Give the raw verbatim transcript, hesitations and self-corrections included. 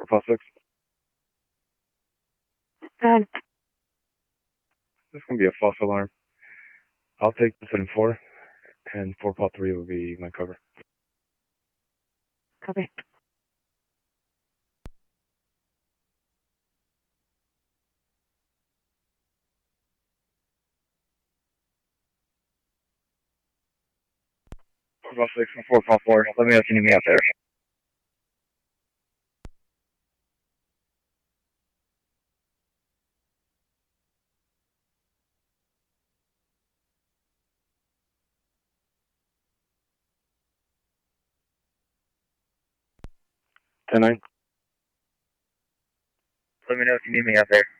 Four Five Six. Good. This is gonna be a false alarm. I'll take this in four, and four Paul three will be my cover. Copy. Four Five Six and Four Paul Four. Let me know if you need me out there. Ten nine. Let me know if you need me out there.